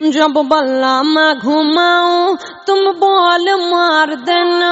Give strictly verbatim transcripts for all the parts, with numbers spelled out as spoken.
जब बल्ला मैं घुमाऊं तुम बॉल मार देना,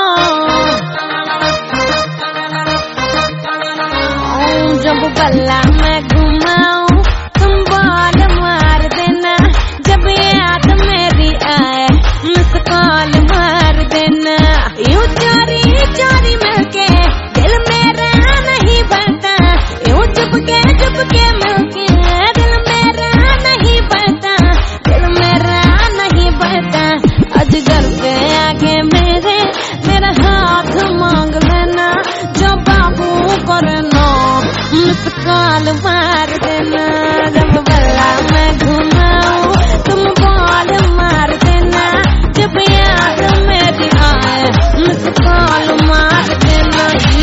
जब बल्ला मैं घुमाऊं तुम बॉल मार देना, जब याद मेरी आए मिस कॉल मार देना। यूं चोरी चोरी मिलके दिल मेरा नहीं भरता, यूं चुपके चुपके मिलके दिल मेरा नहीं भरता, दिल मेरा नहीं भरता। अजगर पे आके मेरे मेरा हाथ मांग लेना, जो बाबू करना मिस कॉल मार देना, जब बल्ला मैं घुमाऊं तुम बॉल मार देना, जब याद मेरी आए मिस कॉल मार देना।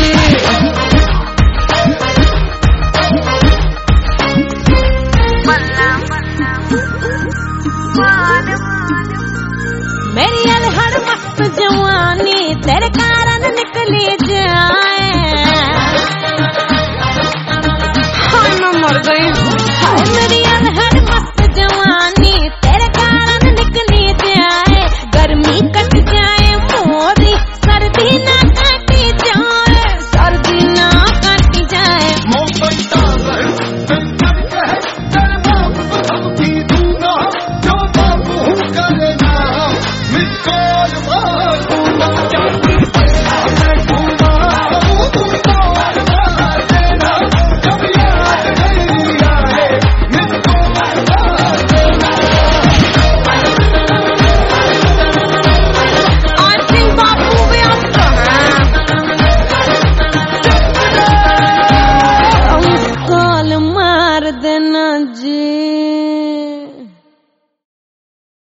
मेरी अलहड़ मस्त जवानी तेरे कारण निकली जाए, हाय मैं मर गई